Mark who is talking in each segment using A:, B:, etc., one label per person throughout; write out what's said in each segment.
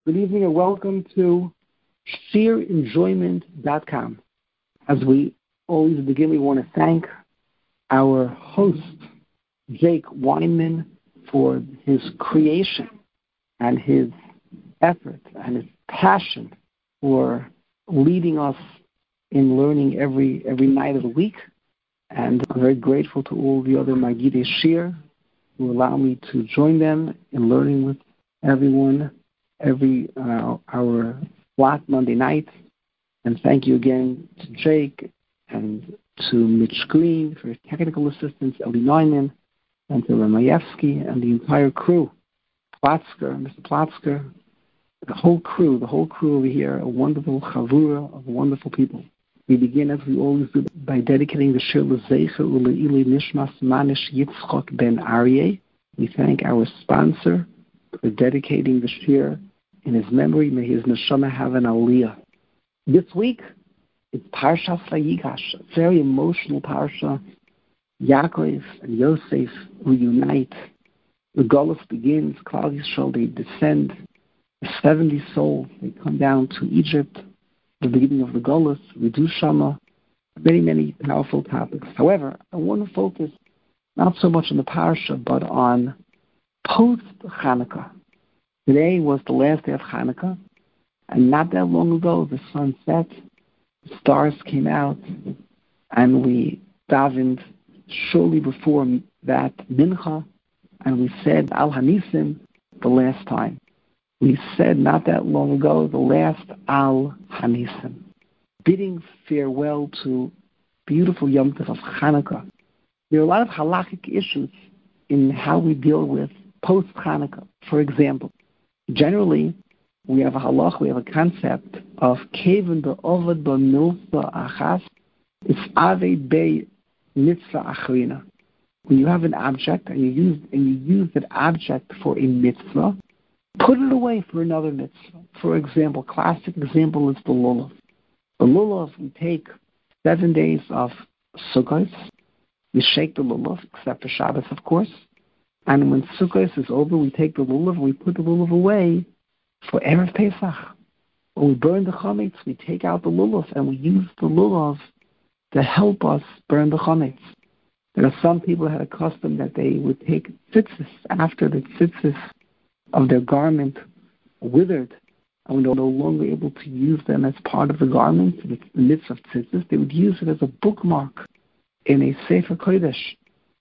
A: Good evening and welcome to SheerEnjoyment.com. As we always begin, we want to thank our host, Jake Weinman, for his creation and his effort and his passion for leading us in learning every night of the week. And I'm very grateful to all the other Magidei Sheer who allow me to join them in learning with everyone every our flat Monday night. And thank you again to Jake and to Mitch Green for his technical assistance, Eli Neumann, and to Ramayevsky and the entire crew, Mr. Platzker, the whole crew over here, a wonderful chavura of wonderful people. We begin, as we always do, by dedicating the Shir L'Zeicher U'Le'ili Nishmas Manish Yitzchok Ben Aryeh. We thank our sponsor for dedicating the Shir in his memory. May his neshama have an aliyah. This week, it's Parshas Vayigash, a very emotional parsha. Yaakov and Yosef reunite. The Golus begins. Klal Yisrael, they descend. The 70 souls, they come down to Egypt. The beginning of the Golus, Ridu Shama, many powerful topics. However, I want to focus not so much on the parsha, but on post-Hanukkah. Today was the last day of Hanukkah, and not that long ago, the sun set, the stars came out, and we davened shortly before that Mincha, and we said Al Hanisim the last time. We said not that long ago, the last Al Hanisim, bidding farewell to beautiful Yom Tov of Hanukkah. There are a lot of halakhic issues in how we deal with post-Hanukkah. For example, generally, we have a halach, we have a concept of Kevin be'ovad b'milsa achas, it's aved be mitzvah achrina. When you have an object and you use that object for a mitzvah, put it away for another mitzvah. For example, classic example is the lulav. The lulav, we take 7 days of Sukkot, we shake the lulav, except for Shabbos, of course. And when Sukkot is over, we take the lulav and we put the lulav away for Erev Pesach. When we burn the chametz, we take out the lulav and we use the lulav to help us burn the chametz. There are some people who had a custom that they would take tzitzis after the tzitzis of their garment withered and were no longer able to use them as part of the garment, the mitzvah of tzitzis. They would use it as a bookmark in a Sefer Kodesh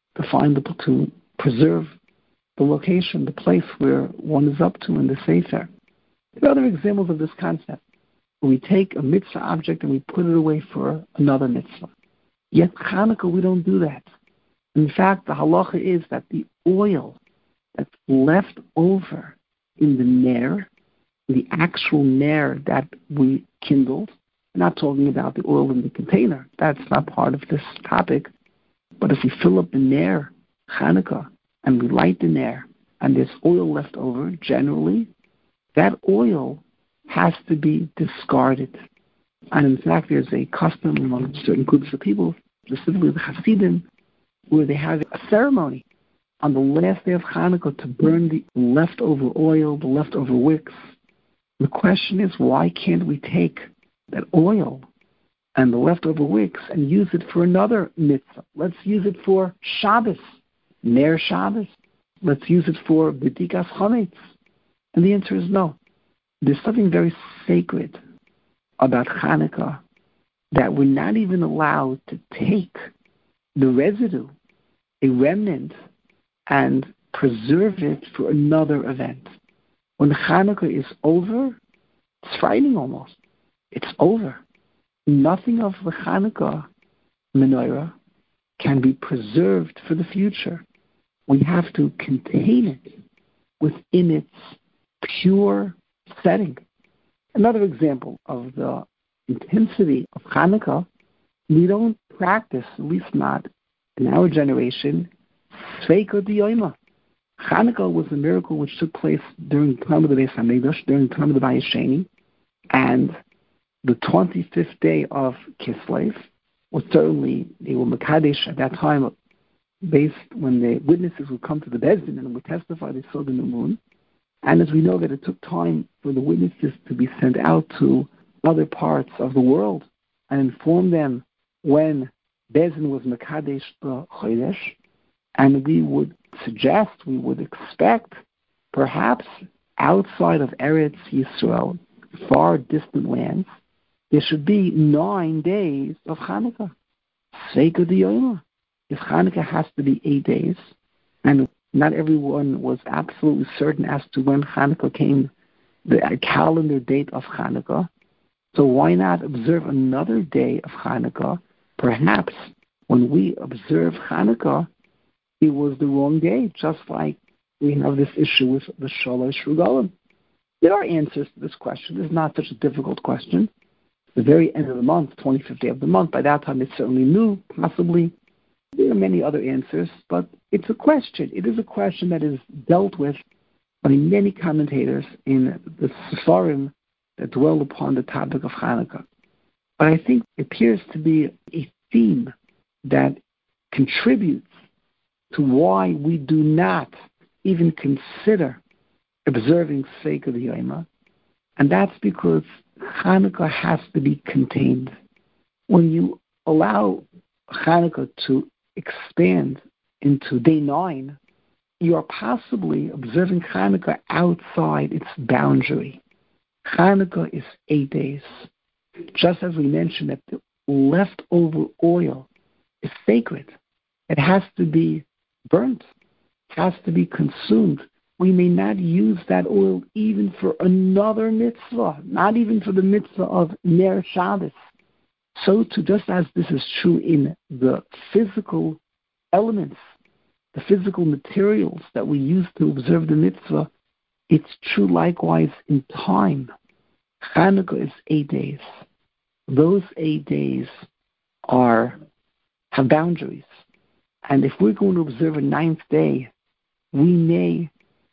A: to preserve the location, the place where one is up to in the Sefer. There are other examples of this concept. We take a mitzvah object and we put it away for another mitzvah. Yet Hanukkah, we don't do that. In fact, the halacha is that the oil that's left over in the ner, the actual ner that we kindled, we're not talking about the oil in the container. That's not part of this topic. But if we fill up the ner, Hanukkah, and we light the ner, and there's oil left over, generally, that oil has to be discarded. And in fact, there's a custom among certain groups of people, specifically the Hasidim, where they have a ceremony on the last day of Hanukkah to burn the leftover oil, the leftover wicks. The question is, why can't we take that oil and the leftover wicks and use it for another mitzvah? Let's use it for Shabbos, Ner Shabbos. Let's use it for B'dikas Chametz. And the answer is no. There's something very sacred about Hanukkah that we're not even allowed to take the residue, a remnant, and preserve it for another event. When Hanukkah is over, it's frightening almost. It's over. Nothing of the Hanukkah menorah can be preserved for the future. We have to contain it within its pure setting. Another example of the intensity of Hanukkah, we don't practice, at least not in our generation, Sveika D'Yoima. Hanukkah was a miracle which took place during the time of the Beis Hamikdash, during the time of the Bayis Sheni, and the 25th day of Kislev was certainly, they were Mekadesh at that time, based when the witnesses would come to the Beis Din and would testify they saw the new moon. And as we know that it took time for the witnesses to be sent out to other parts of the world and inform them when Bezin was Mekadesh Chodesh, and we would suggest, we would expect, perhaps outside of Eretz Yisrael, far distant lands, there should be 9 days of Hanukkah. Seika D'Yoma. If Hanukkah has to be 8 days, and not everyone was absolutely certain as to when Hanukkah came, the calendar date of Hanukkah, so why not observe another day of Hanukkah? Perhaps when we observe Hanukkah, it was the wrong day, just like we have this issue with the Shalosh Regalim. There are answers to this question. It's not such a difficult question. The very end of the month, 25th day of the month, by that time it's certainly new, possibly. There are many other answers, but it's a question. It is a question that is dealt with by many commentators in the Sefarim that dwell upon the topic of Hanukkah. But I think it appears to be a theme that contributes to why we do not even consider observing Seika D'Yoma, and that's because Hanukkah has to be contained. When you allow Hanukkah to expand into day 9, you are possibly observing Hanukkah outside its boundary. Hanukkah is 8 days. Just as we mentioned that the leftover oil is sacred. It has to be burnt. It has to be consumed. We may not use that oil even for another mitzvah, not even for the mitzvah of Ner Shabbos. So too, just as this is true in the physical elements, the physical materials that we use to observe the mitzvah, it's true likewise in time. Hanukkah is 8 days. Those 8 days have boundaries. And if we're going to observe a 9th day, we may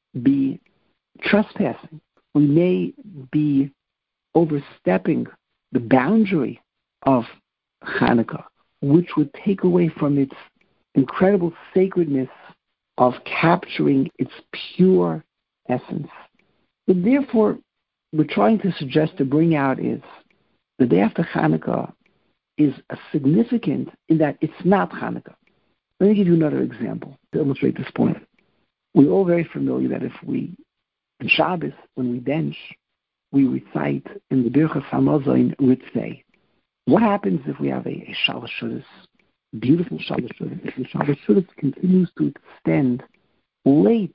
A: be trespassing. We may be overstepping the boundary of Hanukkah, which would take away from its incredible sacredness of capturing its pure essence. But therefore, we're trying to suggest to bring out is the day after Hanukkah is significant in that it's not Hanukkah. Let me give you another example to illustrate this point. We're all very familiar that if we, in Shabbos, when we bench, we recite in the Birchas Hamazon Ritzvei. What happens if we have a Shalosh Shudas, beautiful Shalosh Shudas? If the Shalosh Shudas continues to extend late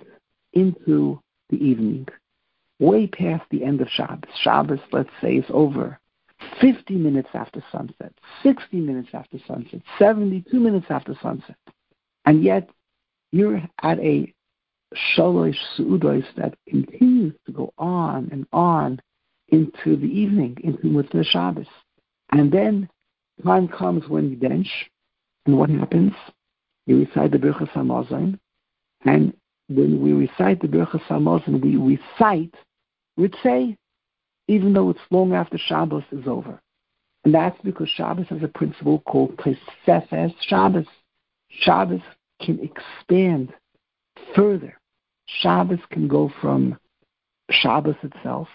A: into the evening, way past the end of Shabbos. Shabbos, let's say, is over 50 minutes after sunset, 60 minutes after sunset, 72 minutes after sunset. And yet, you're at a Shalosh Su'udos that continues to go on and on into the evening, into Motzei Shabbos. And then time comes when you bench, and what happens? You recite the Birchas Hamazon, and when we recite the Birchas Hamazon, we recite Ritzei, even though it's long after Shabbos is over. And that's because Shabbos has a principle called Tosefes Shabbos. Shabbos can expand further. Shabbos can go from Shabbos itself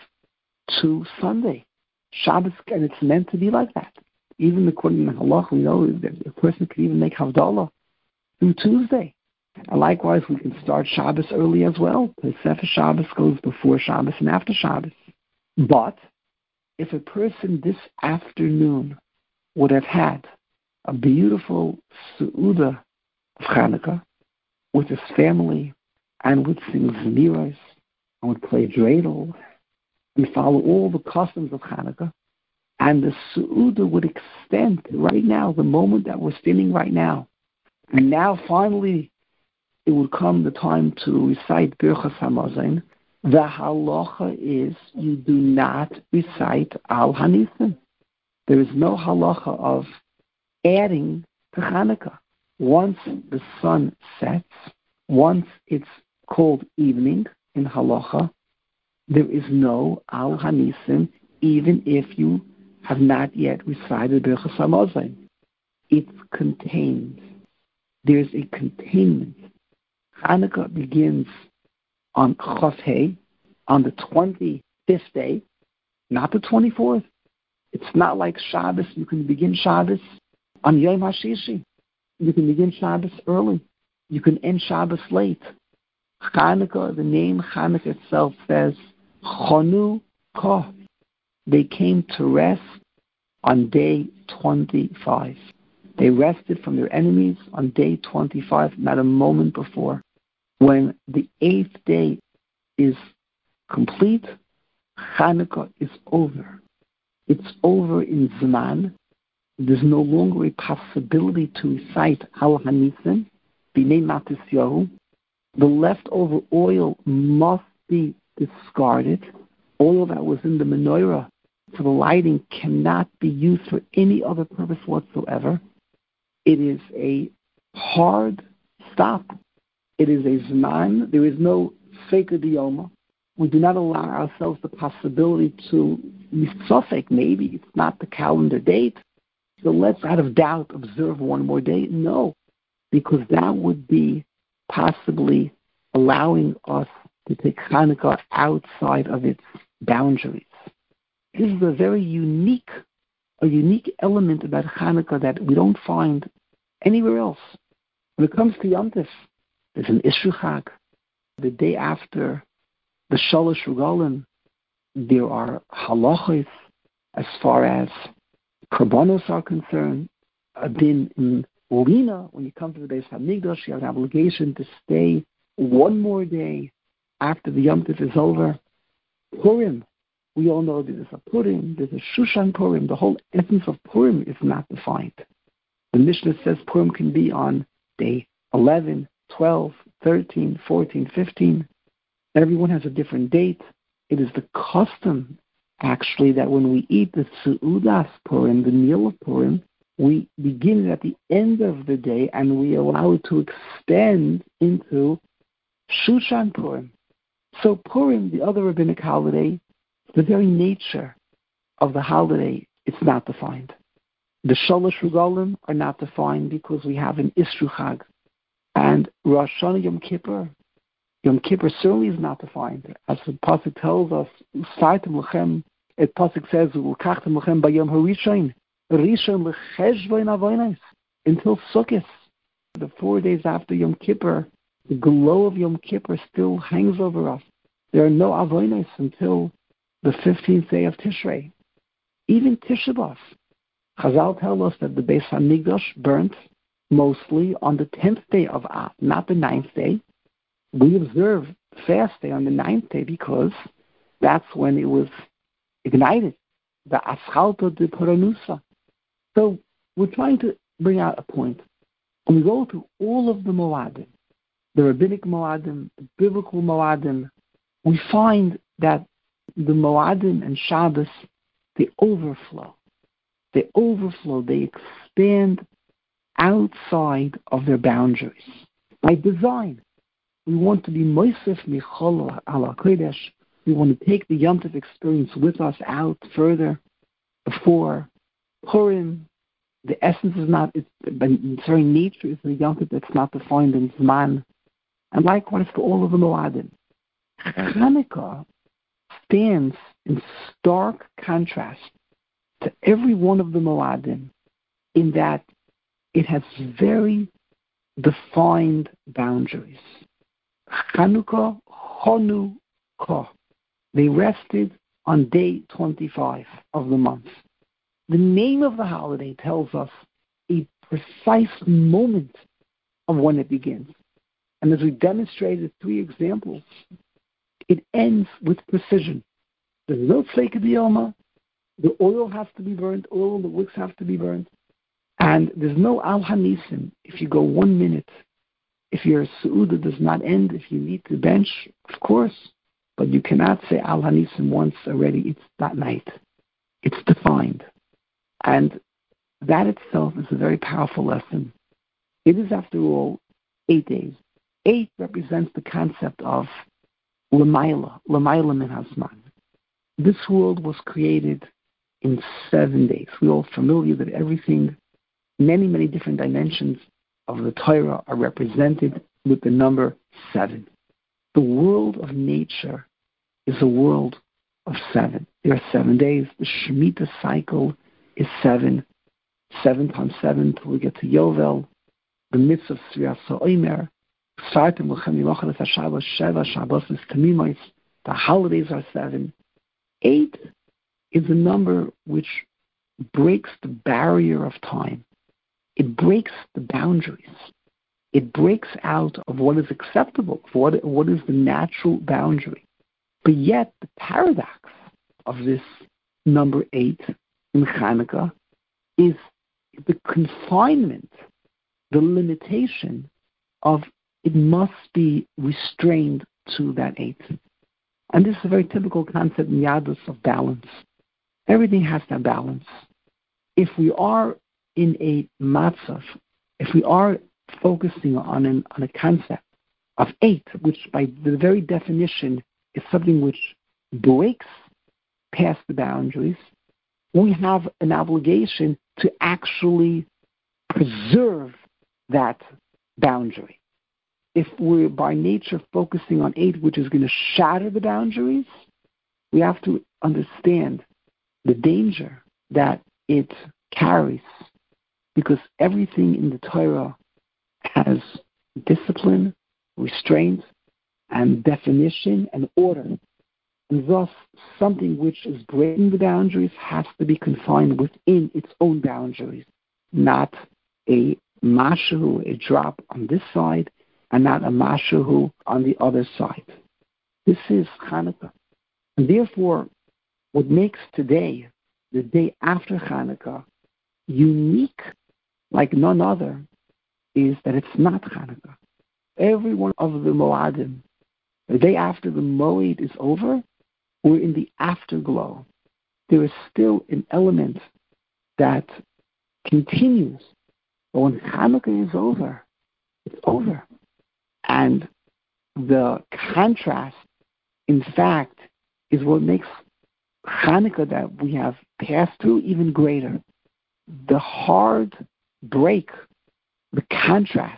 A: to Sunday. Shabbos, and it's meant to be like that. Even according to Halach, we know that a person can even make Havdalah through Tuesday. And likewise, we can start Shabbos early as well. Tosefes Shabbos goes before Shabbos and after Shabbos. But if a person this afternoon would have had a beautiful Su'udah of Hanukkah with his family and would sing Zmiros and would play dreidel and follow all the customs of Hanukkah, and the Su'udah would extend right now, the moment that we're standing right now. And now finally it would come the time to recite Birchas Hamazon. The halacha is you do not recite Al Hanisim. There is no halacha of adding to Hanukkah. Once the sun sets, once it's called evening in halacha, there is no Al Hanisim, even if you have not yet recited Birchas Hamazon. It's contained. There's a containment. Hanukkah begins on Chof Hei, on the 25th day, not the 24th. It's not like Shabbos. You can begin Shabbos on Yom HaShishi. You can begin Shabbos early. You can end Shabbos late. Chanukah, the name Chanukah itself says, Chonu Koh. They came to rest on day 25. They rested from their enemies on day 25, not a moment before. When the 8th day is complete, Chanukah is over. It's over in Zman. There's no longer a possibility to recite Al Hanisim, B'nei Matis Yahu. The leftover oil must be discarded. Oil that was in the menorah for the lighting cannot be used for any other purpose whatsoever. It is a hard stop. It is a Zman. There is no Sefer Diyoma. We do not allow ourselves the possibility to misofek. Maybe it's not the calendar date, so let's, out of doubt, observe one more day. No, because that would be possibly allowing us to take Hanukkah outside of its boundaries. This is a very unique element about Hanukkah that we don't find anywhere else. When it comes to Yom Tov, there's an Isru Chag. The day after the Shalosh Regalim, there are halachos as far as korbanos are concerned. A din in Lina, when you come to the Beis Hamikdash, you have an obligation to stay one more day after the Yom Tov is over. Purim, we all know there's a Purim, there's a Shushan Purim. The whole essence of Purim is not defined. The Mishnah says Purim can be on day 11, 12, 13, 14, 15. Everyone has a different date. It is the custom, actually, that when we eat the Seudas Purim, the meal of Purim, we begin it at the end of the day and we allow it to extend into Shushan Purim. So Purim, the other rabbinic holiday, the very nature of the holiday, it's not defined. The Shalosh Regalim are not defined because we have an Isru Chag. And Rosh Hashanah Yom Kippur certainly is not defined. As the Pasuk tells us, Sartem Lechem, it Pasuk says, Ukachtem Lechem Bayom HaRishon, Rishon Lecheshvain Avonos, until Sukkot, the 4 days after Yom Kippur, the glow of Yom Kippur still hangs over us. There are no Avonos until the 15th day of Tishrei. Even Tisha B'Av. Chazal tell us that the Beis Hamikdash burnt mostly on the 10th day of Av, not the 9th day. We observe fast day on the 9th day because that's when it was ignited, the Aschalto de Paranusa. So we're trying to bring out a point. When we go through all of the Moadim, the rabbinic Moadim, the biblical Moadim, we find that the Moadim and Shabbos, they overflow. They expand outside of their boundaries. By design, we want to be Moisef Michol ala Kodesh. We want to take the Yom Tov experience with us out further. Before Purim, the essence is not, its very nature is the Yom Tov that's not defined in Zman. And likewise for all of the Moadim. Hanukkah stands in stark contrast to every one of the Moadim in that it has very defined boundaries. Chanukah, Chanukah. They rested on day 25 of the month. The name of the holiday tells us a precise moment of when it begins. And as we demonstrated 3 examples, it ends with precision. There's no flake of the Yoma. The oil has to be burnt. Oil and the wicks have to be burnt. And there's no Al Hanisim. If you go 1 minute, if your Su'udah does not end, if you need to bench, of course, but you cannot say Al Hanisim once already. It's that night. It's defined. And that itself is a very powerful lesson. It is, after all, 8 days. 8 represents the concept of L'mayla min hazman. This world was created in 7 days. We're all familiar that everything, many, many different dimensions of the Torah are represented with the number 7. The world of nature is a world of 7. There are 7 days. The Shemitah cycle is 7. 7 times 7 till we get to Yovel. The mitzvah of Sriyas Ha'omer. Starting with Chemilachas HaShabbos, Sheva, Shabbos, and Tamimos. The holidays are 7. 8 is a number which breaks the barrier of time. It breaks the boundaries. It breaks out of what is acceptable, what is the natural boundary. But yet the paradox of this number 8 in Hanukkah is the confinement, the limitation of it must be restrained to that 8. And this is a very typical concept in Yadus of balance. Everything has to have balance. If we are in a matzav, if we are focusing on a concept of 8, which by the very definition is something which breaks past the boundaries, we have an obligation to actually preserve that boundary. If we're by nature focusing on 8, which is going to shatter the boundaries, we have to understand the danger that it carries, because everything in the Torah has discipline, restraint, and definition and order. And thus, something which is breaking the boundaries has to be confined within its own boundaries, not a mashahu, a drop on this side, and not a mashahu on the other side. This is Hanukkah. And therefore, what makes today, the day after Hanukkah, unique like none other is that it's not Hanukkah. Every one of the Moadim, the day after the Moed is over, we're in the afterglow. There is still an element that continues. But when Hanukkah is over, it's over. And the contrast, in fact, is what makes Hanukkah that we have passed through even greater. The hard break, the contrast,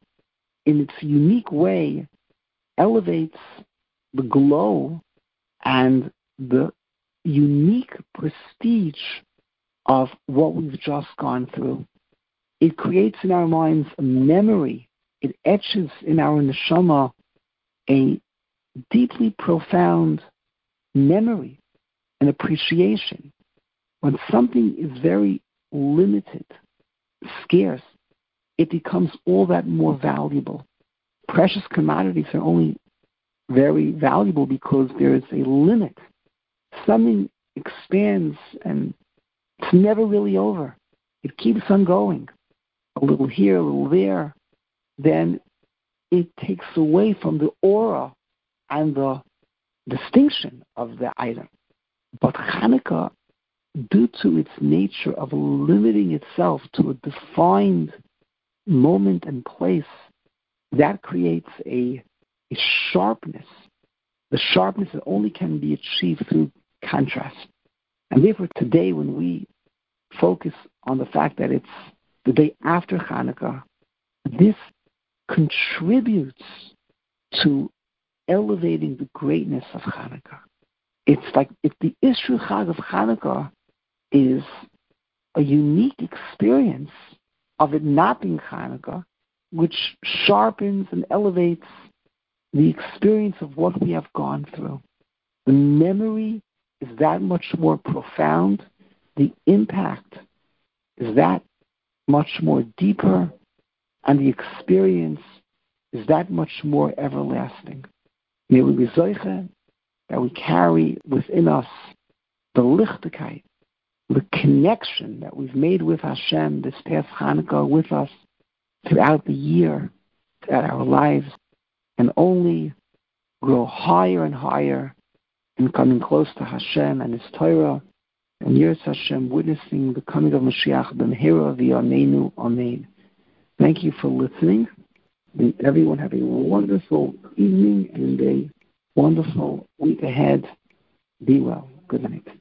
A: in its unique way, elevates the glow and the unique prestige of what we've just gone through. It creates in our minds a memory. It etches in our neshama a deeply profound memory and appreciation. When something is very limited, scarce, it becomes all that more valuable. Precious commodities are only very valuable because there is a limit. Something expands and it's never really over. It keeps on going. A little here, a little there. Then it takes away from the aura and the distinction of the item. But Hanukkah, due to its nature of limiting itself to a defined moment and place, that creates a sharpness. The sharpness that only can be achieved through contrast. And therefore today, when we focus on the fact that it's the day after Hanukkah, this contributes to elevating the greatness of Hanukkah. It's like if the Isru Chag of Hanukkah is a unique experience of it not being Hanukkah, which sharpens and elevates the experience of what we have gone through. The memory is that much more profound. The impact is that much more deeper, and the experience is that much more everlasting. May we be zoche that we carry within us the lichtigkeit, the connection that we've made with Hashem this past Hanukkah with us throughout the year, throughout our lives, and only grow higher and higher in coming close to Hashem and His Torah, and Yiras Hashem, witnessing the coming of Mashiach b'mehira v'yameinu, amen. Thank you for listening. May everyone have a wonderful evening and a wonderful week ahead. Be well. Good night.